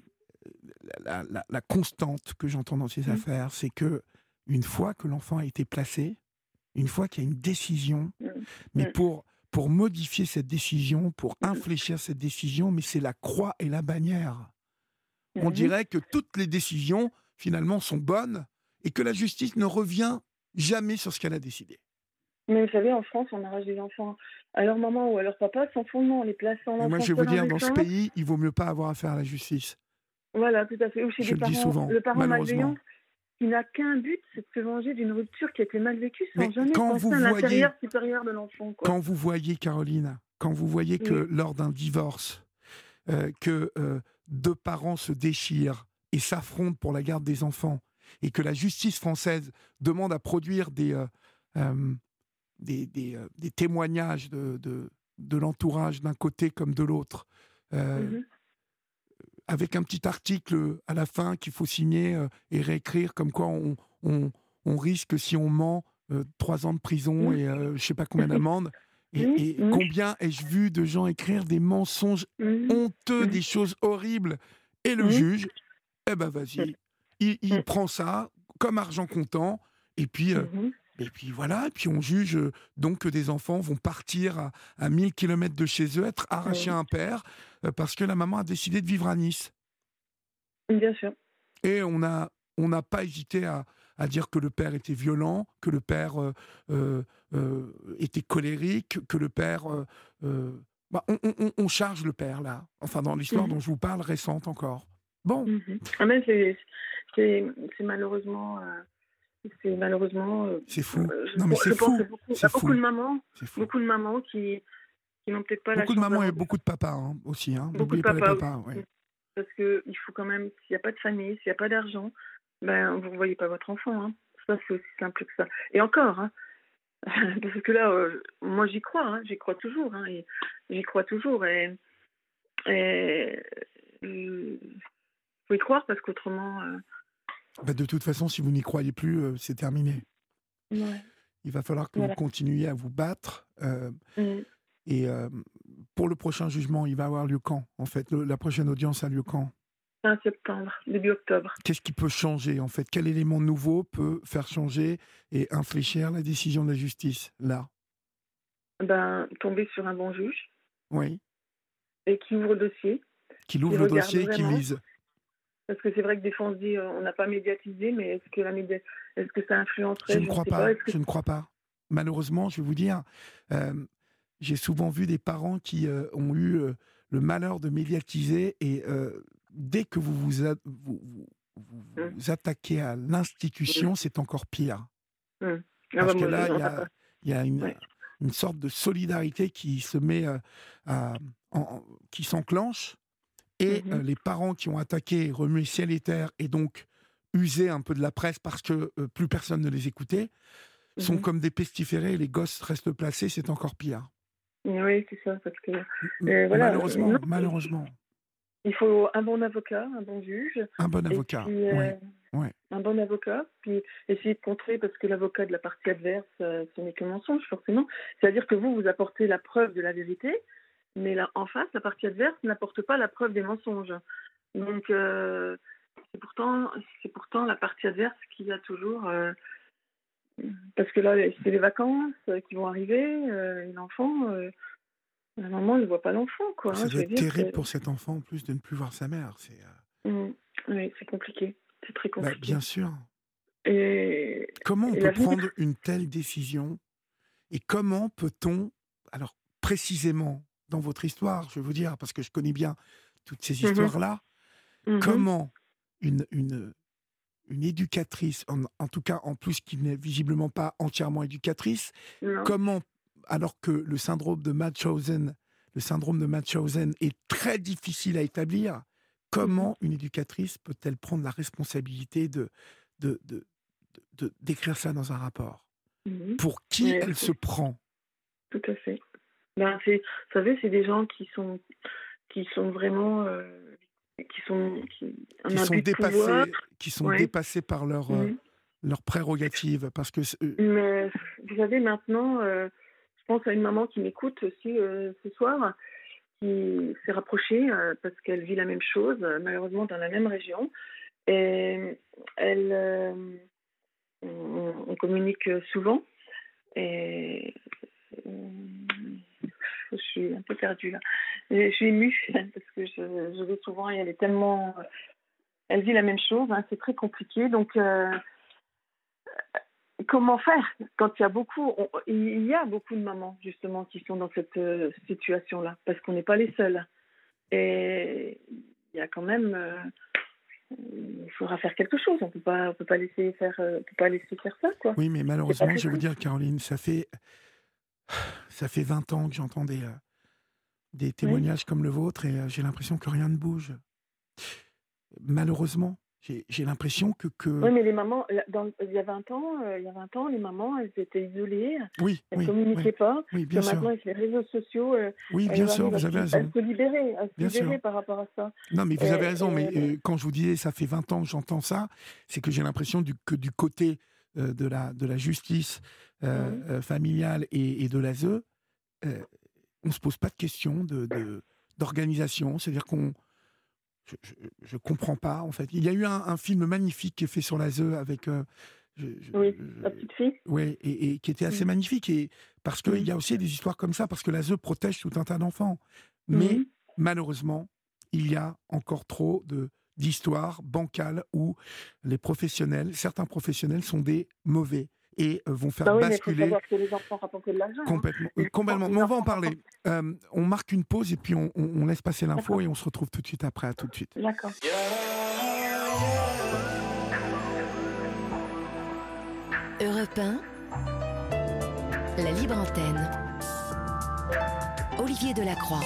la constante que j'entends dans ces mm, affaires, c'est que une fois que l'enfant a été placé, une fois qu'il y a une décision, mm, mais mm, pour modifier cette décision, pour mm, infléchir cette décision, mais c'est la croix et la bannière. On mm. dirait que toutes les décisions, finalement, sont bonnes et que la justice ne revient jamais sur ce qu'elle a décidé. Mais vous savez, en France, on arrache des enfants à leur maman ou à leur papa sans fondement, en les plaçant Et moi, l'enfant je vais soit vous dans dire, des dans ce centres, pays, il vaut mieux pas avoir affaire à la justice. voilà, tout à fait, ou chez Je des le dis parents, souvent, le parent malveillant malheureusement. qui n'a qu'un but, c'est de se venger d'une rupture qui a été mal vécue sans Mais jamais penser à l'intérieur supérieur de l'enfant, quoi. quand vous voyez, Caroline, quand vous voyez que Oui. lors d'un divorce, que deux parents se déchirent et s'affrontent pour la garde des enfants, et que la justice française demande à produire euh, des témoignages de l'entourage d'un côté comme de l'autre, euh, Mhm. avec un petit article à la fin qu'il faut signer et réécrire, comme quoi on risque, si on ment, 3 ans de prison Mhm. et je ne sais pas combien d'amendes. Mhm. Et Mhm. combien ai-je vu de gens écrire des mensonges Mhm. honteux, Mhm. des choses horribles, et le Mhm. juge, eh ben vas-y, il prend ça comme argent comptant, et puis, Mhm. voilà, et puis on juge donc que des enfants vont partir à 1000 kilomètres de chez eux, être arrachés à Mhm. un père, parce que la maman a décidé de vivre à Nice. Bien sûr. Et on n'a pas hésité à dire que le père était violent, que le père était colérique, que le père... on charge le père, là. Enfin, dans l'histoire Mhm. dont je vous parle, récente encore. Bon, Mhm. Ah, mais c'est, c'est malheureusement, c'est fou. je, Non, mais c'est je pense fou. C'est à beaucoup de fou. mamans, C'est fou. beaucoup de mamans qui n'ont peut-être pas la Beaucoup de chance mamans et d'avoir des beaucoup de papas hein, aussi. Hein. beaucoup de N'oubliez pas les papas papas. aussi. Ouais. Parce que il faut quand même, s'il n'y a pas de famille, s'il n'y a pas d'argent, ben vous ne voyez pas votre enfant. Hein. Ça, c'est aussi simple que ça. Et encore, hein, parce que là, moi j'y crois, hein, j'y crois toujours. Hein, et j'y crois toujours. Et faut y croire parce qu'autrement. Bah, de toute façon, si vous n'y croyez plus, c'est terminé. Ouais, Il va falloir que vous voilà. continuiez à vous battre. Mm. Et pour le prochain jugement, il va avoir lieu quand, en fait la prochaine audience a lieu quand? Fin septembre, début octobre. Qu'est-ce qui peut changer, en fait? Quel élément nouveau peut faire changer et infléchir la décision de la justice, là? Ben, tomber sur un bon juge Oui. et qui ouvre le dossier, Qu'il qui ouvre le regarde dossier et qu'il vraiment. lise. Parce que c'est vrai que des fois on se dit on n'a pas médiatisé, mais est-ce que ça Je influencerait? ne Je ne crois sais pas. pas. Je ne crois pas. Malheureusement, je vais vous dire, euh, j'ai souvent vu des parents qui ont eu le malheur de médiatiser et dès que vous attaquez à Mm, l'institution, c'est encore pire. mm. Ah bah, Parce que moi, là, on n'a pas. il y a Ouais. une sorte de solidarité qui se met, qui s'enclenche, et Mhm, les parents qui ont attaqué, remué ciel et terre, et donc usé un peu de la presse parce que plus personne ne les écoutait, sont mhm. comme des pestiférés et les gosses restent placés, c'est encore pire. Oui, c'est ça, parce que voilà, non, Malheureusement. il faut un bon avocat, un bon juge, Un bon et avocat, puis oui. Ouais. un bon avocat, puis essayer de contrer, parce que l'avocat de la partie adverse, ce n'est que mensonge, forcément. C'est-à-dire que vous apportez la preuve de la vérité, mais là, en face, la partie adverse n'apporte pas la preuve des mensonges. Donc, c'est pourtant, c'est pourtant la partie adverse qui a toujours... parce que là, c'est les vacances qui vont arriver, et l'enfant, la maman ne voit pas l'enfant, quoi. Ça Hein, je doit veux être dire, terrible c'est... pour cet enfant, en plus, de ne plus voir sa mère. Mm. Oui, c'est compliqué. C'est très Bah, bien compliqué. sûr. Et, Comment on et peut l'avenir... prendre une telle décision et comment peut-on, alors précisément dans votre histoire, je vais vous dire, parce que je connais bien toutes ces Mhm, histoires-là, mhm. comment une éducatrice, en tout cas en plus qui n'est visiblement pas entièrement éducatrice, Non. comment, alors que le syndrome de Munchausen est très difficile à établir, Mhm, comment une éducatrice peut-elle prendre la responsabilité de, de- d'écrire ça dans un rapport? mhm. Pour qui Mais elle se prend? tout à fait. Ben, c'est, vous savez, c'est des gens qui sont vraiment, qui Qui un sont abus de pouvoir. dépassés, qui sont Ouais. dépassés par Mhm. leurs prérogatives, parce que Mais vous savez, maintenant, je pense à une maman qui m'écoute aussi ce soir, qui s'est rapprochée parce qu'elle vit la même chose, malheureusement dans la même région. Et elle, on communique souvent. Et je suis un peu perdue là. Et je suis émue parce que je vais souvent et elle est tellement... Elle vit la même chose, hein, c'est très compliqué. Donc, comment faire quand il y a il y a beaucoup de mamans justement qui sont dans cette situation-là, parce qu'on n'est pas les seuls. Et il y a quand même... il faudra faire quelque chose. On peut pas laisser faire, on peut pas laisser faire ça, quoi. oui, mais C'est pas malheureusement, je vais vous possible. dire, Caroline, ça fait 20 ans que j'entends des Oui. témoignages comme le vôtre et j'ai l'impression que rien ne bouge. Malheureusement, j'ai l'impression Oui, mais les mamans, il y a 20 ans, les mamans, elles étaient isolées, Oui, elles oui, oui, communiquaient pas. oui, bien Que sûr. maintenant, avec les réseaux sociaux, Oui, bien elles sûr, arrivent vous avez à raison. se Bien sûr. libérer par rapport à ça. Non, mais vous avez raison. Mais Et quand je vous disais, ça fait 20 ans que j'entends ça, c'est que j'ai l'impression que du côté de la justice mhm. familiale et de l'ASE, on ne se pose pas de questions d'organisation. C'est-à-dire qu'on je comprends pas, en fait. Il y a eu un film magnifique qui est fait sur l'ASE avec... Oui, la petite fille. ouais, et qui était assez Mhm. magnifique. Et, parce qu'il Mhm. y a aussi des histoires comme ça, parce que l'ASE protège tout un tas d'enfants. Mais Mhm. malheureusement, il y a encore trop d'histoires bancales où les professionnels, certains professionnels sont des mauvais et vont faire Bah oui, mais il faut basculer savoir que les enfants rapportent de l'argent. Hein. complètement. Complètement. Mais Les on va en enfants rapportent. parler. On marque une pause et puis on laisse passer l'info D'accord. et on se retrouve tout de suite après. À tout de suite. D'accord. Europe 1, la libre antenne. Olivier Delacroix.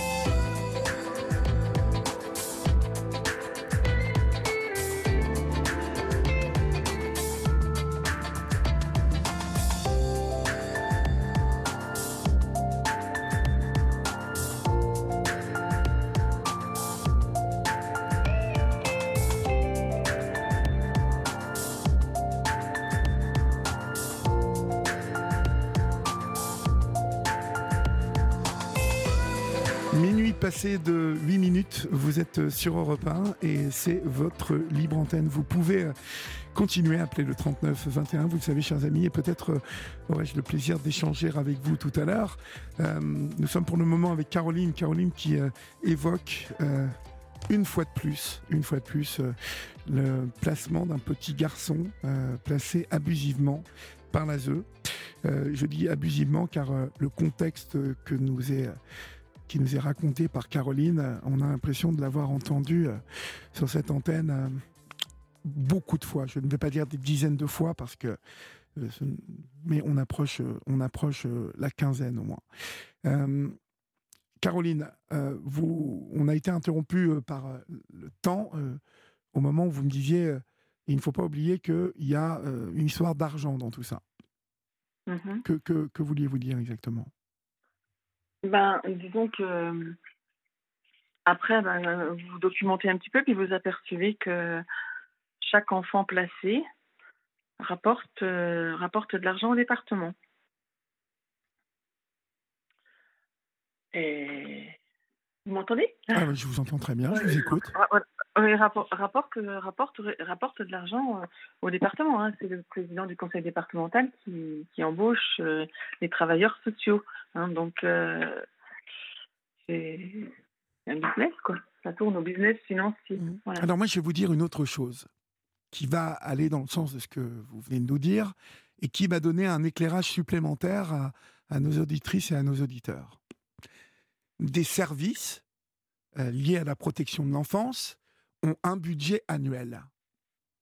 Minuit passé de 8 minutes, vous êtes sur Europe 1 et c'est votre libre antenne. Vous pouvez continuer à appeler le 39 21, vous le savez chers amis, et peut-être aurai-je le plaisir d'échanger avec vous tout à l'heure. Nous sommes pour le moment avec Caroline qui évoque une fois de plus le placement d'un petit garçon placé abusivement par l'ASE. Je dis abusivement car le contexte qui nous est raconté par Caroline, on a l'impression de l'avoir entendu sur cette antenne beaucoup de fois. Je ne vais pas dire des dizaines de fois parce que, mais on approche la quinzaine au moins. Caroline, on a été interrompu par le temps au moment où vous me disiez, il ne faut pas oublier qu'il y a une histoire d'argent dans tout ça. Mhm. Que vouliez-vous dire exactement? Ben, disons que après, ben, vous vous documentez un petit peu, puis vous apercevez que chaque enfant placé rapporte de l'argent au département. Et vous m'entendez? Ah oui, je vous entends très bien, je Ouais, vous écoute. voilà. Oui, rapporte de l'argent au département, hein. C'est le président du conseil départemental qui embauche les travailleurs sociaux, hein. Donc, c'est un business, quoi. Ça tourne au business financier. Voilà. Alors moi, je vais vous dire une autre chose qui va aller dans le sens de ce que vous venez de nous dire et qui va donner un éclairage supplémentaire à nos auditrices et à nos auditeurs. Des services liés à la protection de l'enfance ont un budget annuel. D'accord ?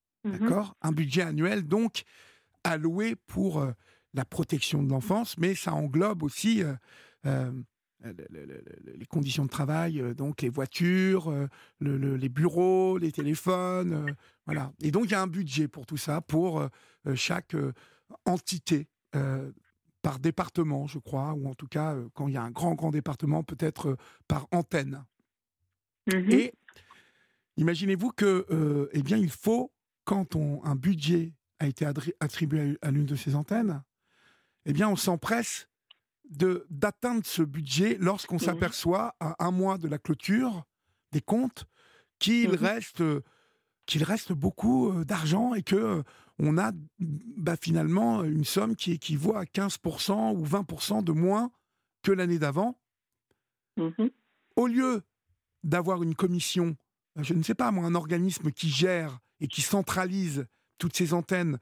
Un budget annuel, donc, alloué pour la protection de l'enfance, mais ça englobe aussi les conditions de travail, donc les voitures, les bureaux, les téléphones, voilà. Et donc, il y a un budget pour tout ça, pour chaque entité, par département, je crois, ou en tout cas, quand il y a un grand département, peut-être par antenne. Et imaginez-vous que, eh bien, il faut, quand un budget a été attribué à l'une de ces antennes, eh bien, on s'empresse d'atteindre ce budget lorsqu'on s'aperçoit, à un mois de la clôture des comptes, qu'il reste beaucoup d'argent et que on a finalement une somme qui équivaut à 15% ou 20% de moins que l'année d'avant. Au lieu d'avoir une commission, je ne sais pas moi, un organisme qui gère et qui centralise toutes ces antennes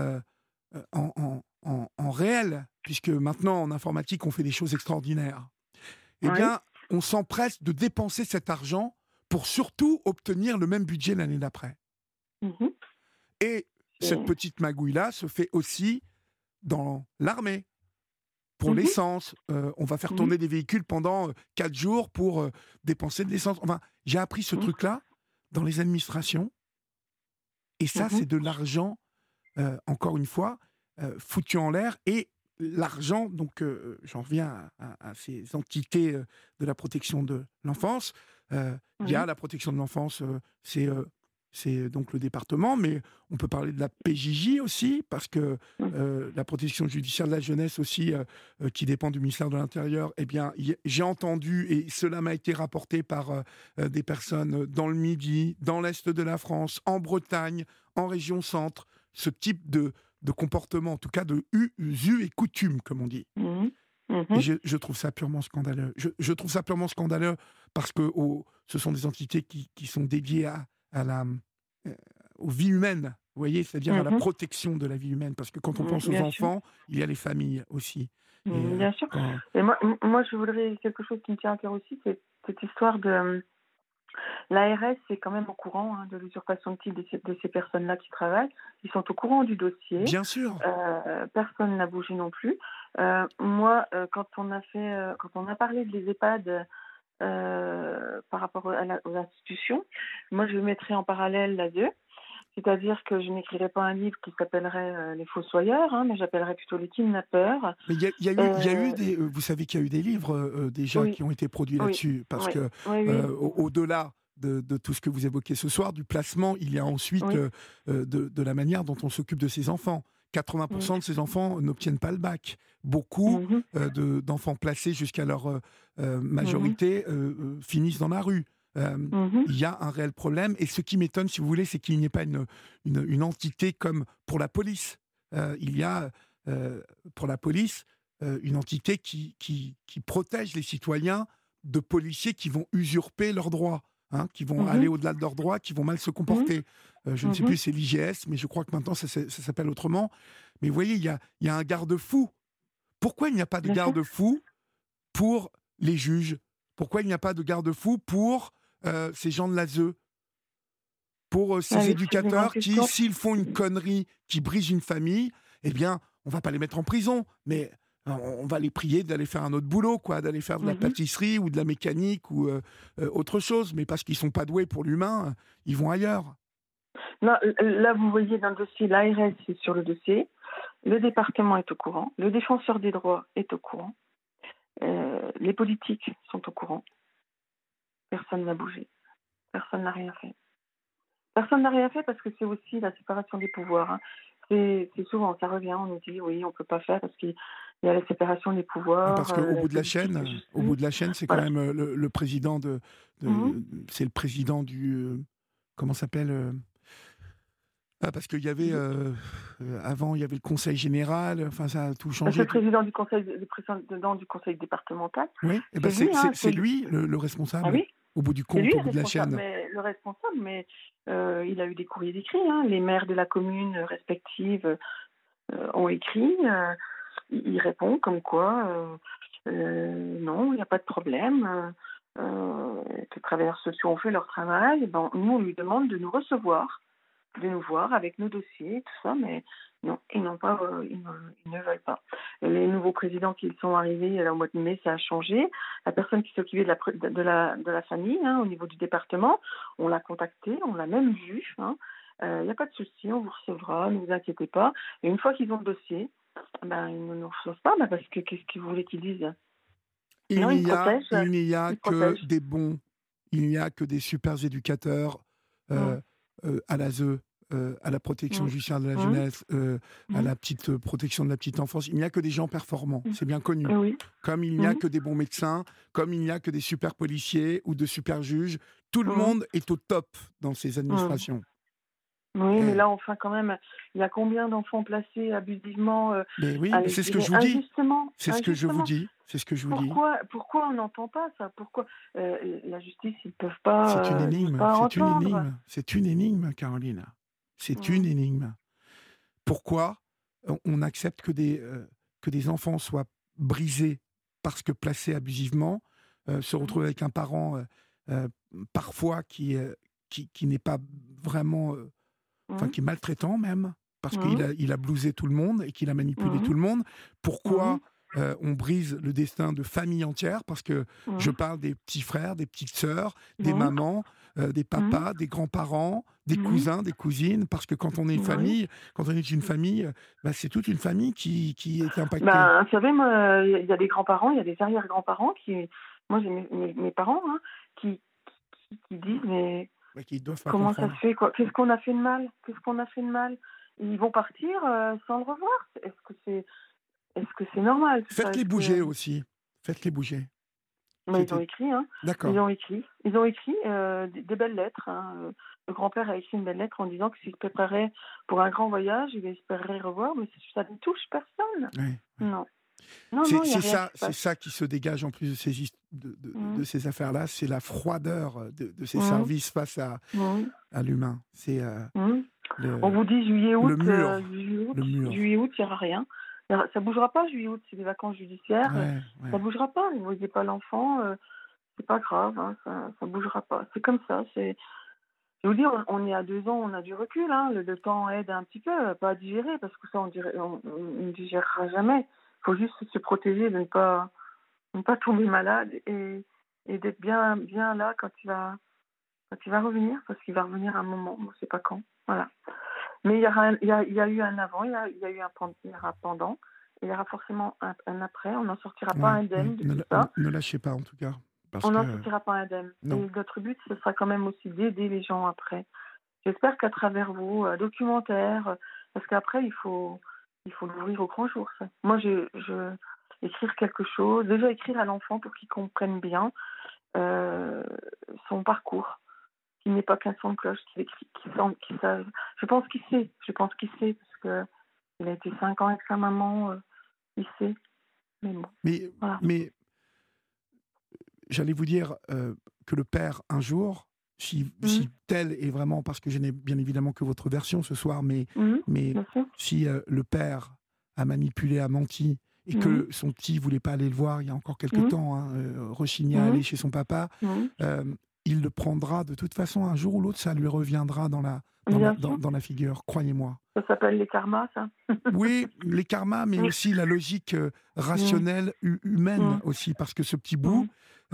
en réel, puisque maintenant en informatique on fait des choses extraordinaires, eh bien on s'empresse de dépenser cet argent pour surtout obtenir le même budget l'année d'après. Et cette petite magouille-là se fait aussi dans l'armée. Pour l'essence, on va faire tourner des véhicules pendant 4 jours pour dépenser de l'essence. Enfin, j'ai appris ce truc-là dans les administrations. Et ça, c'est de l'argent, encore une fois, foutu en l'air. Et l'argent, donc j'en reviens à ces entités de la protection de l'enfance. Il y a la protection de l'enfance, c'est donc le département, mais on peut parler de la PJJ aussi, parce que la protection judiciaire de la jeunesse aussi, qui dépend du ministère de l'Intérieur, eh bien, j'ai entendu, et cela m'a été rapporté par des personnes dans le Midi, dans l'Est de la France, en Bretagne, en région centre, ce type de comportement, en tout cas de us et coutumes, comme on dit. Et je trouve ça purement scandaleux. Je trouve ça purement scandaleux parce que ce sont des entités qui sont dédiées aux vies humaines, vous voyez, c'est-à-dire à la protection de la vie humaine, parce que quand on pense aux enfants, il y a les familles aussi. Bien sûr. Et moi, je voudrais quelque chose qui me tient à cœur aussi, c'est cette histoire de... L'ARS est quand même au courant de l'usurpation de titre de ces personnes-là qui travaillent. Ils sont au courant du dossier. Bien sûr. Personne n'a bougé non plus. Moi, quand on a parlé des EHPAD par rapport aux institutions, moi, je mettrais en parallèle la deux. C'est-à-dire que je n'écrirais pas un livre qui s'appellerait Les Fossoyeurs, mais j'appellerais plutôt Les Kidnappeurs. Mais il y a eu des... Vous savez qu'il y a eu des livres déjà qui ont été produits là-dessus, parce que au-delà de tout ce que vous évoquez ce soir, du placement, il y a ensuite de la manière dont on s'occupe de ces enfants. 80% de ces enfants n'obtiennent pas le bac. Beaucoup d'enfants placés jusqu'à leur majorité finissent dans la rue. Il y a un réel problème, et ce qui m'étonne, si vous voulez, c'est qu'il n'y ait pas une entité comme pour la police. Il y a pour la police une entité qui protège les citoyens de policiers qui vont usurper leurs droits, qui vont aller au-delà de leurs droits, qui vont mal se comporter. Je ne sais plus, c'est l'IGS, mais je crois que maintenant ça s'appelle autrement. Mais vous voyez, il y a un garde-fou. Pourquoi il n'y a pas de garde-fou pour les juges? Pourquoi il n'y a pas de garde-fou pour ces gens de l'ASE, pour ces éducateurs qui, s'ils font une connerie qui brise une famille, eh bien, on va pas les mettre en prison, mais on va les prier d'aller faire un autre boulot, d'aller faire de la pâtisserie ou de la mécanique ou autre chose, mais parce qu'ils sont pas doués pour l'humain, ils vont ailleurs. Non, là, vous voyez dans le dossier, l'ARS est sur le dossier, le département est au courant, le défenseur des droits est au courant, les politiques sont au courant. Personne n'a bougé. Personne n'a rien fait. Personne n'a rien fait parce que c'est aussi la séparation des pouvoirs. Hein. C'est souvent, ça revient, on nous dit oui, on ne peut pas faire parce qu'il y a la séparation des pouvoirs, Parce qu'au la bout de la politique, la chaîne, au justice. bout de la chaîne, c'est quand Voilà. même le président Mhm. c'est le président du comment ça s'appelle parce qu'il y avait avant, il y avait le Conseil général. Enfin, ça a tout C'est changé. le président du conseil, du conseil départemental. Oui, et ben C'est lui, hein, c'est lui le Ah responsable. oui, Au bout du c'est compte, lui au bout de la chaîne. le responsable, mais il a eu des courriers d'écrit. Hein. Les maires de la commune respective ont écrit. Il répond comme quoi, non, il n'y a pas de problème. Que les travailleurs sociaux ont fait leur travail. Ben, nous, on lui demande de nous recevoir, de nous voir avec nos dossiers, tout ça, mais non, ils n'ont pas, ils ne veulent pas. Et les nouveaux présidents qui sont arrivés au mois de mai, ça a changé. La personne qui s'occupait de la famille, hein, au niveau du département, on l'a contacté, on l'a même vu. Hein. Il n'y a pas de souci, on vous recevra, ne vous inquiétez pas. Et une fois qu'ils ont le dossier, ben, ils ne nous reçoivent pas, ben, parce que qu'est-ce qu'ils voulaient qu'ils disent? Non, ils protègent. Il n'y a Ils que protègent. des bons, il n'y a que des super éducateurs Mm, euh, à l'ASE, à la protection mm, judiciaire de la mm, jeunesse, à mm, la petite protection de la petite enfance. Il n'y a que des gens performants, mm. c'est bien connu. Oui. Comme il n'y a Mm, que des bons médecins, comme il n'y a que des super policiers ou de super juges, tout le mm, monde est au top dans ces mm. administrations. Oui, mais Eh, là, enfin, quand même, il y a combien d'enfants placés abusivement, mais oui, mais allez, c'est je ce que dirais je vous dis. injustement, C'est ce que je vous injustement. dis. C'est ce que je vous dis. Pourquoi on n'entend pas ça? Pourquoi la justice, ils peuvent pas C'est une entendre. énigme, c'est une énigme, Caroline. C'est une Mm, énigme. Pourquoi on accepte que des enfants soient brisés parce que placés abusivement, se mm, retrouvent avec un parent euh, parfois qui n'est pas vraiment, enfin mm, qui est maltraitant même, parce mm, il a blousé tout le monde et qu'il a manipulé mm, tout le monde. Pourquoi mm, on brise le destin de familles entières? Parce que je mm, parle des petits frères, des petites sœurs, des mm, mamans, des mm, papas, des grands-parents, des mm. cousins, des cousines, parce que quand on est Oui. quand on est une famille, bah, c'est toute une famille qui est impactée, Ben, vous savez, moi, il y a des grands-parents, il y a des arrière-grands-parents qui, moi, j'ai mes parents, hein, qui, qui disent, mais bah, qui ne doivent pas comment ça comprendre. se fait, quoi? Qu'est-ce qu'on a fait de mal? Qu'est-ce qu'on a fait de mal? Ils vont partir sans le revoir. Est-ce que c'est normal tout ça? Faites-les bouger aussi. Faites-les bouger. Mais ils ont C'était écrit, hein. d'accord. Ils ont écrit des belles lettres. Hein. Le grand-père a écrit une belle lettre en disant que s'il se préparait pour un grand voyage, il espérait revoir, mais ça ne touche personne. Ouais. Non, non, il n'y a rien qui se C'est passe. ça qui se dégage en plus de Mmh. de ces affaires-là, c'est la froideur de ces Mmh. services face Mmh. à l'humain. C'est Mmh. On le, vous dit le mur, le mur. juillet, août, il n'y aura rien. Ça bougera pas, juillet, août, c'est des vacances judiciaires. Ouais, Ça ouais. bougera pas. Vous voyez pas l'enfant, c'est pas grave, hein, ça bougera pas. C'est comme ça. Je vous dis, on est à 2 ans, on a du recul. Hein, le temps aide un petit peu, pas à digérer, parce que ça, on ne digérera jamais. Il faut juste se protéger de ne pas tomber malade et d'être bien là quand il va revenir, parce qu'il va revenir à un moment, on ne sait pas quand. Voilà. Mais il y a eu un avant, il y a eu il y aura pendant, et il y aura forcément un après. On n'en sortira pas Ouais, ouais. indemne de tout ça. Ne lâchez pas en tout cas, parce On que n'en sortira pas indemne. Et non. notre but, ce sera quand même aussi d'aider les gens après. J'espère qu'à travers vos documentaires, parce qu'après, il faut l'ouvrir au grand jour. Ça. Moi, écrire quelque chose, déjà écrire à l'enfant pour qu'il comprenne bien euh, son parcours, qu'il n'est pas qu'un son de cloche, qu'il écrit, qu'il sache. Je pense qu'il sait, parce que il a été 5 ans avec sa maman, il sait. Mais bon, Mais, voilà. mais j'allais vous dire que le père, un jour, si Mhm. tel est vraiment, parce que je n'ai bien évidemment que votre version ce soir, Mhm. mais Bien sûr. si le père a manipulé, a menti, et Mhm. que son petit voulait pas aller le voir il y a encore quelques Mhm. temps, hein, rechigner à Mhm. aller chez son papa, Mhm. euh, il le prendra de toute façon, un jour ou l'autre, ça lui reviendra Bien sûr. dans la figure, croyez-moi. Ça s'appelle les karmas, ça. Oui, les karmas, mais Oui. aussi la logique Mhm. rationnelle, humaine Mhm. aussi, parce que ce petit bout, Mhm.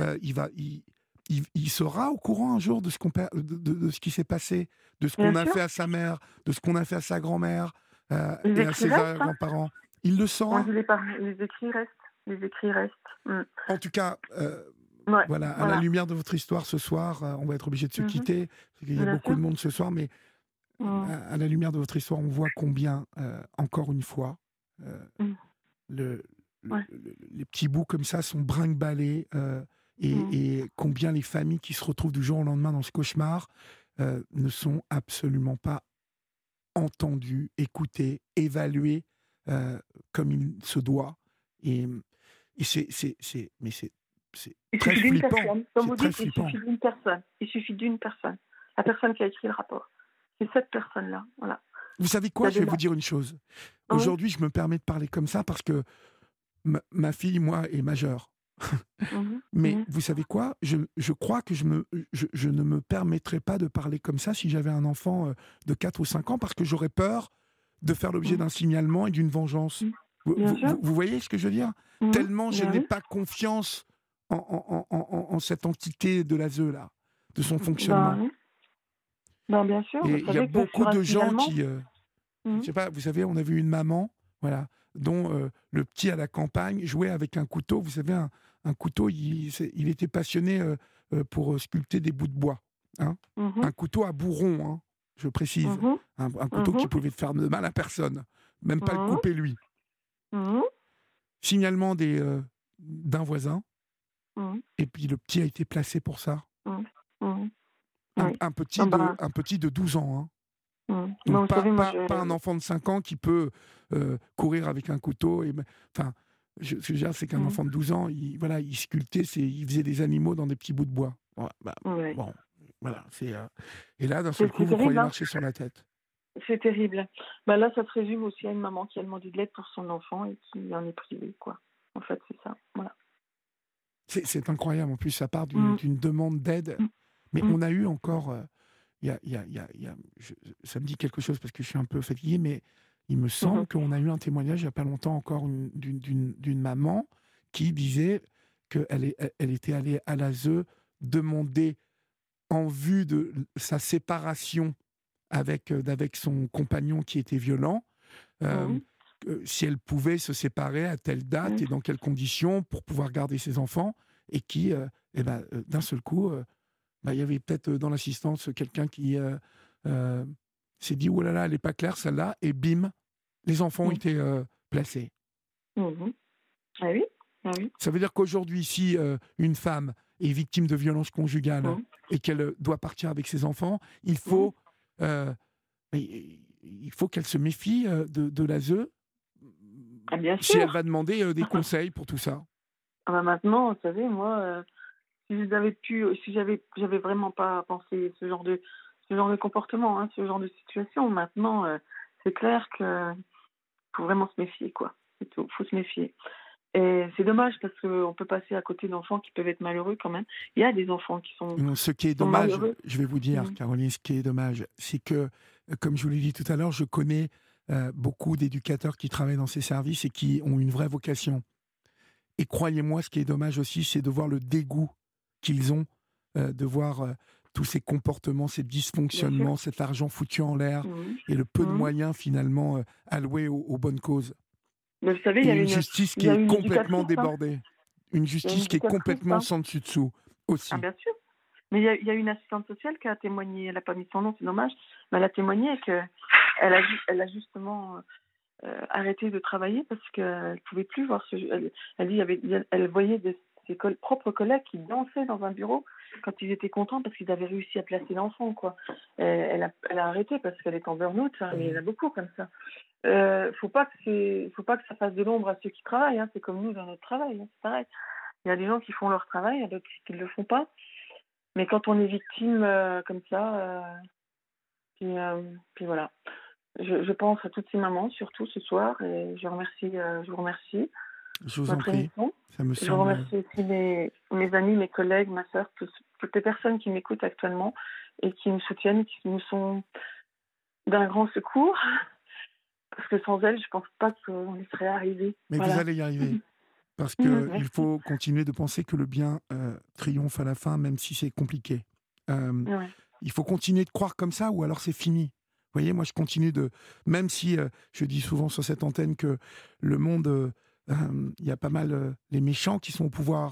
il sera au courant un jour de de ce qui s'est passé, de ce Bien qu'on a sûr. fait à sa mère, de ce qu'on a fait à sa grand-mère Les et à écrits ses restent, hein. grands-parents. Il le On saura. dit les écrits restent. Les écrits restent. Mm. En tout cas, Ouais, voilà, à la voilà. lumière de votre histoire ce soir, on va être obligé de se Mhm. quitter, parce qu'il y a Bien beaucoup sûr. de monde ce soir, mais Mhm. à la lumière de votre histoire, on voit combien, encore une fois, euh, Mhm. le, Ouais. les petits bouts comme ça sont brinque-ballés, Mhm. et combien les familles qui se retrouvent du jour au lendemain dans ce cauchemar ne sont absolument pas entendues, écoutées, évaluées euh, comme il se doit. Et, et mais c'est Il très suffit d'une flippant. personne. Comme C'est vous très dites, il flippant. suffit d'une personne. Il suffit d'une personne. La personne qui a écrit le rapport. C'est cette personne-là. Voilà. Vous savez Il y quoi? a Je des vais vous ma- dire une chose. Oui. Aujourd'hui, je me permets de parler comme ça parce que ma fille, moi, est majeure. Mhm. Mais Mhm. vous savez quoi? Je crois que je ne me permettrais pas de parler comme ça si j'avais un enfant de 4 ou 5 ans parce que j'aurais peur de faire l'objet Mhm. d'un signalement et d'une vengeance. Mhm. Bien sûr. Vous voyez ce que je veux dire? Mhm. Tellement je Bien n'ai oui. pas confiance en cette entité de l'ASE, là, de son Ben fonctionnement. oui. Ben bien sûr. Vous Et il y a savez que beaucoup sur un de gens signalement. qui, je Mhm. sais pas, vous savez, on a vu une maman, voilà, dont le petit à la campagne jouait avec un couteau. Vous savez, un couteau, il était passionné pour sculpter des bouts de bois. Hein. Mhm. Un couteau à bourron, hein, je précise. Mhm. Un couteau qui Mhm. pouvait faire de mal à personne, même pas le Mhm. couper lui. Mhm. Signalement d'un voisin, Mhm. et puis le petit a été placé pour ça. Mhm. Mhm. Oui. Ah ben, Un petit de 12 ans, hein. ben, Donc vous savez, moi, pas un enfant de 5 ans qui peut courir avec un couteau. Enfin, ce que je veux dire, c'est qu'un Mhm. enfant de 12 ans, voilà, il sculptait, il faisait des animaux dans des petits bouts de bois. Ouais, Ouais. bon, voilà. Et là, d'un seul coup, C'est vous terrible, croyez hein. marcher sur la tête. C'est terrible. Ben là, ça se résume aussi à une maman qui a demandé de l'aide pour son enfant et qui en est privée, quoi. En fait, c'est ça. Voilà. C'est incroyable. En plus, ça part Mhm. d'une demande d'aide. Mhm. Mais Mhm. on a eu encore. Ça me dit quelque chose parce que je suis un peu fatigué, mais il me semble Mhm. qu'on a eu un témoignage il n'y a pas longtemps encore d'une maman qui disait elle était allée à l'ASE demander en vue de sa séparation avec son compagnon qui était violent, euh, Mhm. si elle pouvait se séparer à telle date Mhm. et dans quelles conditions pour pouvoir garder ses enfants, et qui, d'un seul coup, il y avait peut-être dans l'assistance quelqu'un qui euh, s'est dit, oh là là, elle n'est pas claire celle-là, et bim, les enfants ont Mhm. été placés. Mhm. Ah oui, ah oui. Ça veut dire qu'aujourd'hui, si une femme est victime de violences conjugales Mhm. et qu'elle doit partir avec ses enfants, Mhm. euh, il faut qu'elle se méfie de l'ASE Ah bien si elle sûr. va demander des conseils pour tout ça. Ah ben maintenant, vous savez, moi, si j'avais vraiment pas pensé ce genre de comportement, hein, ce genre de situation. Maintenant, c'est clair que faut vraiment se méfier, quoi. C'est tout. Faut se méfier. Et c'est dommage parce qu'on peut passer à côté d'enfants qui peuvent être malheureux quand même. Il y a des enfants Non, ce qui est qui sont dommage, malheureux. je vais vous dire, Mhm. Caroline, ce qui est dommage, c'est que, comme je vous l'ai dit tout à l'heure, je connais beaucoup d'éducateurs qui travaillent dans ces services et qui ont une vraie vocation. Et croyez-moi, ce qui est dommage aussi, c'est de voir le dégoût qu'ils ont, de voir tous ces comportements, ces Bien sûr. dysfonctionnements, cet argent foutu en l'air Mhm. et le peu de Mhm. moyens finalement alloués aux bonnes causes. Mais vous savez, Et une justice il qui y a est une complètement éducatrice, hein. débordée. Une Il y a une justice qui est éducatrice, complètement hein. sans dessus-dessous Ah aussi. bien sûr. Mais il y a une assistante sociale qui a témoigné. Elle n'a pas mis son nom, c'est dommage. Mais elle a témoigné elle a justement arrêté de travailler parce qu'elle ne pouvait plus voir elle dit, elle voyait ses propres collègues qui dansaient dans un bureau quand ils étaient contents parce qu'ils avaient réussi à placer l'enfant, quoi. Elle a arrêté parce qu'elle est en burn-out, hein, mais il y en a beaucoup comme ça. Faut pas que ça fasse de l'ombre à ceux qui travaillent, hein. C'est comme nous dans notre travail, hein, c'est pareil. Il y a des gens qui font leur travail, il y a d'autres qui ne le font pas. Mais quand on est victime comme ça, puis, euh, puis voilà. Je pense à toutes ces mamans, surtout ce soir, et je vous remercie Je vous en votre prie, émission. ça me Je semble. remercie aussi mes amis, mes collègues, ma sœur, toutes les personnes qui m'écoutent actuellement et qui me soutiennent, qui nous sont d'un grand secours. Parce que sans elles, je pense pas qu'on y serait arrivé. Mais vous Voilà. allez y arriver. Parce qu'il Merci. faut continuer de penser que le bien triomphe à la fin, même si c'est compliqué. Euh, Ouais. il faut continuer de croire comme ça, ou alors c'est fini. Vous voyez, moi je continue de... Même si je dis souvent sur cette antenne que le monde, il y a pas mal les méchants qui sont au pouvoir.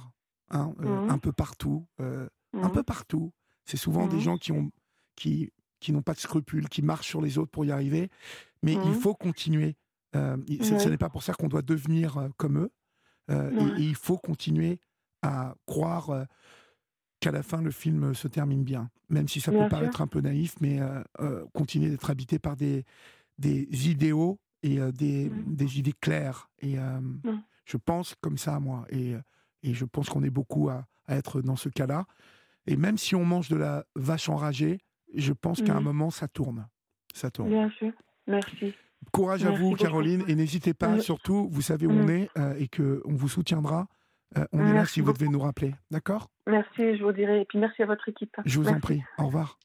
hein, un Mhm. peu partout. Un Mhm. peu partout. C'est souvent des Mhm. gens qui n'ont pas de scrupules, qui marchent sur les autres pour y arriver. Mais il Mhm. faut continuer. Ce Ouais. n'est pas pour ça qu'on doit devenir comme eux. Et Ouais. il faut continuer à croire qu'à la fin, le film se termine bien. Même si ça peut Bien sûr. paraître un peu naïf, mais continuer d'être habité par des idéaux et Mhm. des idées claires. Et Mhm. je pense comme ça, moi. Et je pense qu'on est beaucoup à être dans ce cas-là. Et même si on mange de la vache enragée, je pense qu'à un Mhm. moment, ça tourne. Ça tourne. Bien sûr. Merci. Courage à vous, Merci beaucoup. Caroline, et n'hésitez pas, Mhm. surtout, vous savez où on Mhm. est et qu'on vous soutiendra. On est là si Merci vous devez beaucoup. nous rappeler. D'accord? Merci, je vous dirai. Et puis merci à votre équipe. Je vous en Merci. prie. Au revoir.